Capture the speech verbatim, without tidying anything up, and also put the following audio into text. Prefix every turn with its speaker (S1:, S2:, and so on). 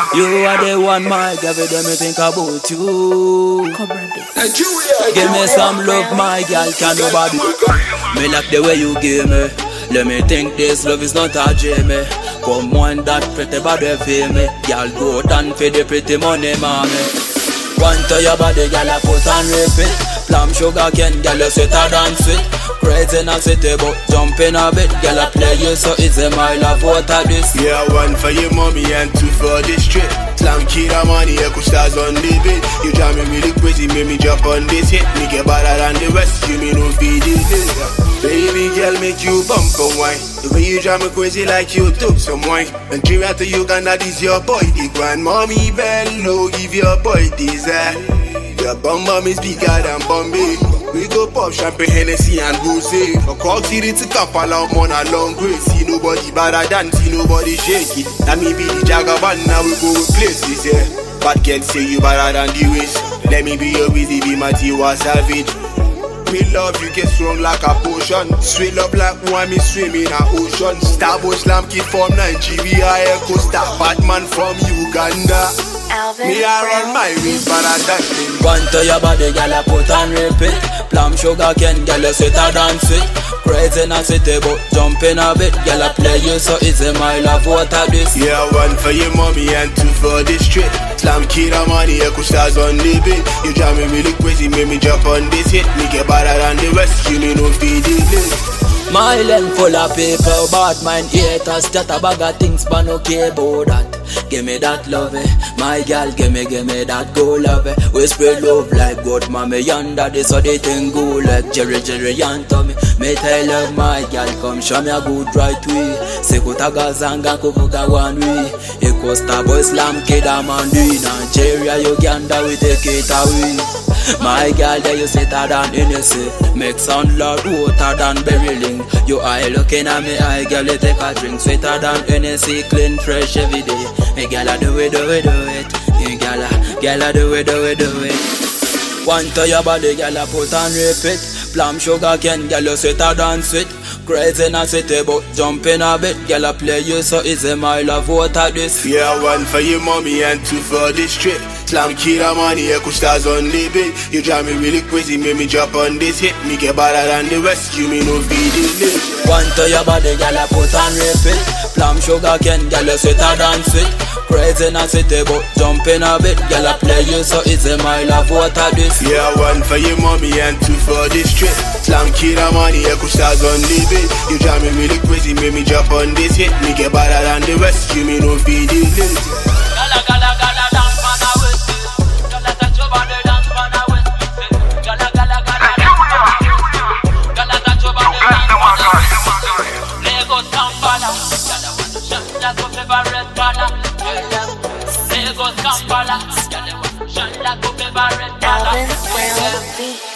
S1: You are the one, my girl, every day me think about you. Give me some love, my girl, can nobody. Me like the way you give me. Let me think this love is not a dream. Come on, that pretty body feel me. Girl, go down for the pretty money, mommy. One to your body, girl, I put on repeat. Plum sugar cane, girl, you sweeter than sweet. Crazy in a city, but jumping a bit. Girl, I play you so easy, my love, what a this.
S2: Yeah, one for your mommy and two for the strip. Slam kida money, echo stars on the beat. You drive me really crazy, make me jump on this hit. Me get better than the rest, you me no feed this nigga. Baby girl, make you bump and wine. The way you drive me crazy like you took some wine. Nigeria to Uganda, this your boy. The grandmommy bello, give your boy this eh. Your bum bum is bigger than Bombay. We go pop champagne, Hennessy and Goosey. From Cork City to Kampala, I'm on a long way. See nobody better than, see nobody shake it. That me be the Jagaban, now we go with places, yeah. But can't say you better than the waist. Let me be your busy, be my Tiwa Savage. Me love you get strong like a potion. Sweet love like one me swim in a ocean. Starboy Slam Kid from Nigeria, Echo Star Batman from Uganda.
S3: Alvin
S2: Me I run my ways, but I don't think.
S1: One to your body, girl, I put on repeat. Plum sugar cane, girl, you sweeter than sweet. Crazy in a city, but jumping a bit. Girl, I play you so easy, my love, what a this.
S2: Yeah, one for your mommy and two for the strip. Slam kida money, echo stars on the beat. You drive me really crazy, make me jump on this hit. Me get better than the rest, you me no feed this.
S1: My lane full of people, bad mind haters. Chat a bag of things, but no care about that. Give me that love, eh. My girl, give me, give me that go love, eh. We spread love like God, mommy yonder. This so they thing go like Jerry, Jerry and Tommy. Me tell love, my girl, come show me a good right way. Sekutaga zanga kuvuga one way. Eko Starboy Slam Kid a man do. Nigeria, Uganda, we take it away. My girl, there you sweeter than Hennessy. Make sound loud, water than beryllium. You eye looking at me, eye girl, you take a drink. Sweeter than Hennessy, clean, fresh every day. Hey girl, I do it, do it, do it. Hey girl, I, girl, I do it, do it, do it. One to your body, girl, I put on repeat. Plum sugar cane, girl, you sweeter than sweet. Crazy in a city, but jumping a bit. Girl, I play you so easy, my love, what a this.
S2: Yeah, one for your mommy and two for the strip. Slam kida money, echo stars on the beat. You drive me really crazy, make me jump on this hit. Me get better than the rest, you me no feed this.
S1: One to your body, girl, I put on repeat. Plum sugar cane, girl, you sweeter than sweet. Crazy in a city, but jumping a bit. Girl, I play you so easy, my love, what a this.
S2: Yeah, one for your mommy and two for the strip. Slam kida money, echo stars on the beat. You drive me really crazy, make me jump on this hit. Me get better than the rest, you me no feed this.
S4: Gala gala gala dance for the west. Gala touch your body dance for the west. Gala gala gala dance for the west. Gala touch your body dance for the west. Lagos Kampala. Gala want to shine like a favorite color. Lagos Kampala. Gala want to shine like a favorite color.
S3: Alvin Brown Beat.